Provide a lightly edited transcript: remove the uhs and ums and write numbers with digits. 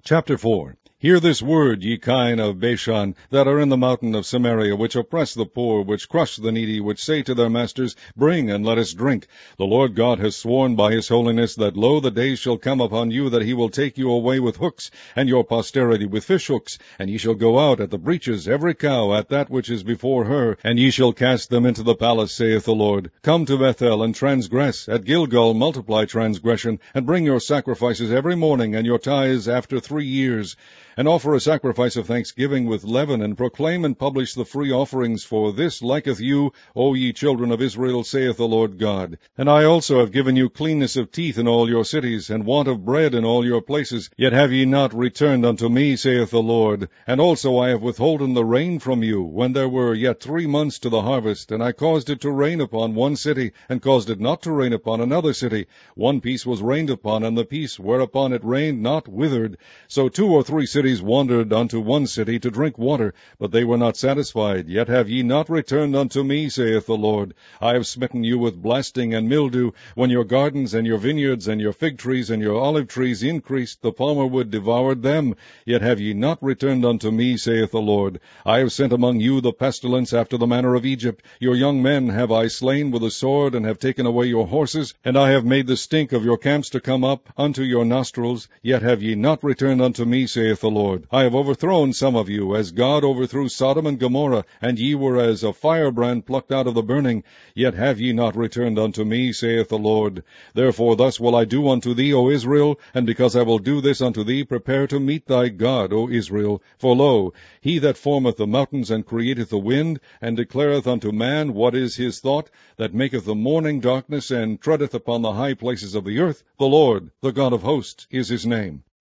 Chapter 4. Hear this word, ye kine of Bashan, that are in the mountain of Samaria, which oppress the poor, which crush the needy, which say to their masters, Bring, and let us drink. The Lord God has sworn by his holiness that, lo, the days shall come upon you that he will take you away with hooks, and your posterity with fish hooks, and ye shall go out at the breaches, every cow at that which is before her, and ye shall cast them into the palace, saith the Lord. Come to Bethel, and transgress. At Gilgal multiply transgression, and bring your sacrifices every morning, and your tithes after 3 years. And offer a sacrifice of thanksgiving with leaven, and proclaim and publish the free offerings, for this liketh you, O ye children of Israel, saith the Lord God. And I also have given you cleanness of teeth in all your cities, and want of bread in all your places, yet have ye not returned unto me, saith the Lord. And also I have withholden the rain from you, when there were yet 3 months to the harvest, and I caused it to rain upon one city, and caused it not to rain upon another city. One piece was rained upon, and the piece whereupon it rained not withered. So 2 or 3 cities wandered unto one city to drink water, but they were not satisfied. Yet have ye not returned unto me, saith the Lord. I have smitten you with blasting and mildew, when your gardens and your vineyards and your fig trees and your olive trees increased, the palmer wood devoured them. Yet have ye not returned unto me, saith the Lord. I have sent among you the pestilence after the manner of Egypt. Your young men have I slain with the sword, and have taken away your horses, and I have made the stink of your camps to come up unto your nostrils. Yet have ye not returned unto me, saith the Lord. I have overthrown some of you, as God overthrew Sodom and Gomorrah, and ye were as a firebrand plucked out of the burning. Yet have ye not returned unto me, saith the Lord. Therefore thus will I do unto thee, O Israel, and because I will do this unto thee, prepare to meet thy God, O Israel. For lo, he that formeth the mountains, and createth the wind, and declareth unto man what is his thought, that maketh the morning darkness, and treadeth upon the high places of the earth, the Lord, the God of hosts, is his name.